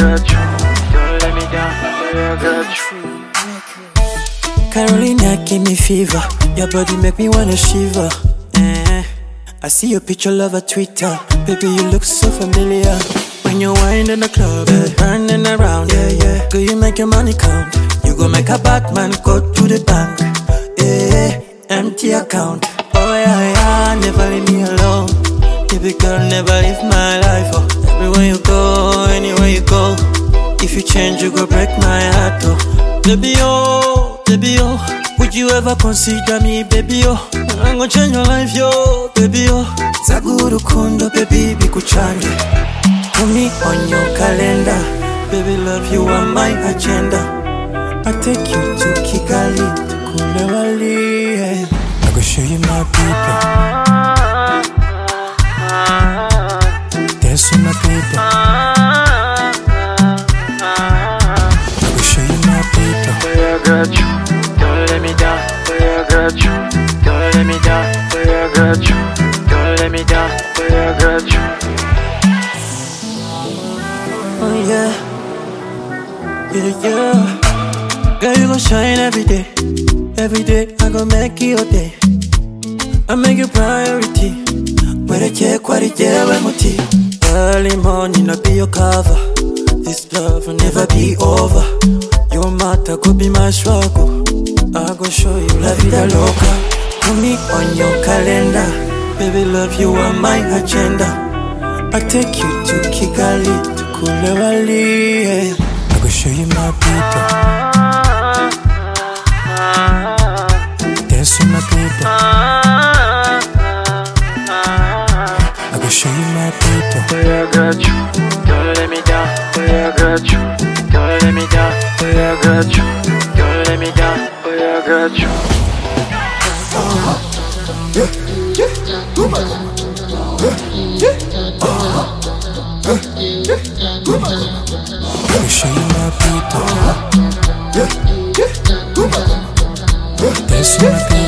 got you. Don't let me down, boy, I got you. Carolina give me fever. Your body make me wanna shiver. I see your picture, love a Twitter. Baby, you look so familiar. When you wind in the club, turning around, yeah, yeah. Girl, you make your money count. You go make a Batman go to the bank, yeah. Empty account. Oh yeah, yeah, never leave me alone. Baby girl, never leave my life. Oh, everywhere you go, anywhere you go. If you change, you go break my heart. Oh, baby, oh, baby, oh. Would you ever consider me, baby, oh? I'm gonna change your life, yo, baby, oh. Zaguru kundo, baby, bikuchange. Put me on your calendar. Baby, love you on my agenda. I'll take you to Kigali, to Kulewali, yeah. I go show you my people. Dance with my people. I go show you my people. Boy, I got you. Don't let me down, boy, I got you. Don't let me down, boy, I got you. Don't let me down, boy, I got you. Oh yeah, yeah, yeah. Girl, you gon' shine every day. Every day, I gon' make it your day. I make you priority. Where the check, what it yeah, muti. Early morning, I'll be your cover. This love will never be over. Your matter could be my struggle. I gon' show you la vida loca. Put me on your calendar. Baby, love you on my agenda. I'll take you to Kigali, to Kulewali, yeah. I gon' show you my people. Dance with my people. I gon' show you my people. Boy, I got you. Don't let me down, boy, I got you. Don't let me down, boy, I got you. Don't let me down, boy, I got you. I gon' show you my people. Dance with my people.